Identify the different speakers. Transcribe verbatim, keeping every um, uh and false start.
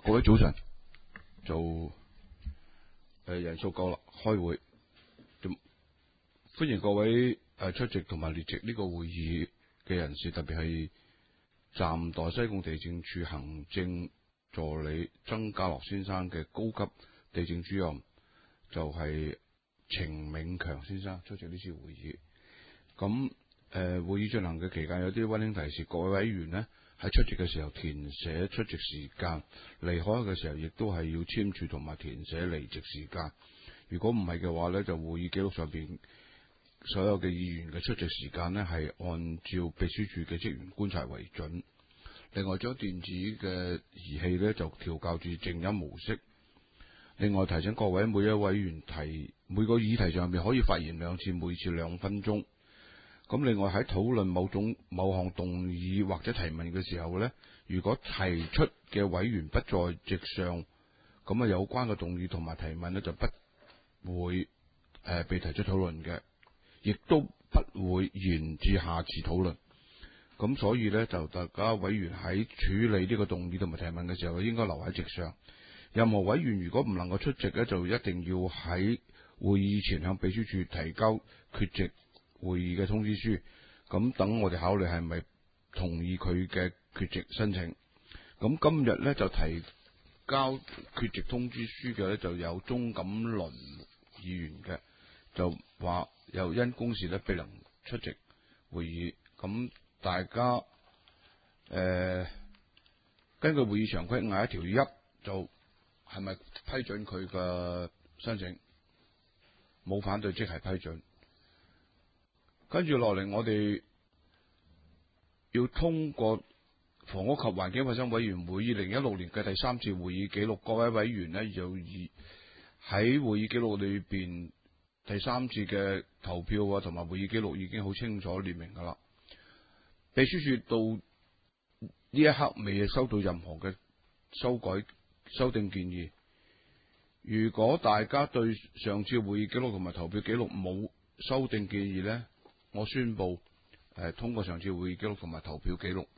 Speaker 1: 各位早晨，就誒、呃、人數夠啦，開會。咁歡迎各位誒出席同埋列席呢個會議嘅人士，特別係暫代西貢地政處行政助理曾家樂先生嘅高級地政主任，就係程銘強先生出席呢次會議。咁誒、呃、會議進行嘅期間有啲溫馨提示，各位委員呢喺出席嘅時候填寫出席時間，離開嘅時候亦都係要簽署同埋填寫離席時間。如果唔係嘅話呢，就會議記錄上邊所有嘅議員嘅出席時間呢係按照秘書處嘅職員觀察為準。另外，將電子嘅儀器呢就調校至靜音模式。另外提醒各位，每一委員提每個議題上面可以發言兩次，每次兩分鐘。咁另外喺討論某種某項動議或者提問嘅時候呢，如果提出嘅委員不在席上，咁啊有關嘅動議同埋提問呢就不會誒、呃、被提出討論嘅，亦都不會延至下次討論。咁所以呢，就大家委員喺處理呢個動議同埋提問嘅時候，應該留喺席上。任何委員如果唔能夠出席呢，就一定要喺會議前向秘書處提交缺席會議嘅通知書，咁等我哋考慮係咪同意佢嘅缺席申請。咁今日咧就提交缺席通知書嘅咧就有鍾錦麟議員嘅，就話又因公事咧未能出席會議。咁大家誒、呃、根據會議常規廿一條一就係咪批准佢嘅申請？冇反對即係批准。跟住落嚟，我哋要通過房屋及環境衛生委員會二零一六年嘅第三次會議記錄。各位委員呢，就以喺會議記錄裏邊第三次嘅投票啊，同埋會議記錄已經好清楚列明噶啦。秘書處到呢一刻未收到任何嘅修改、修訂建議。如果大家對上次會議記錄同埋投票記錄冇修訂建議呢，我宣布誒、呃、通過上次會議記錄同埋投票記錄。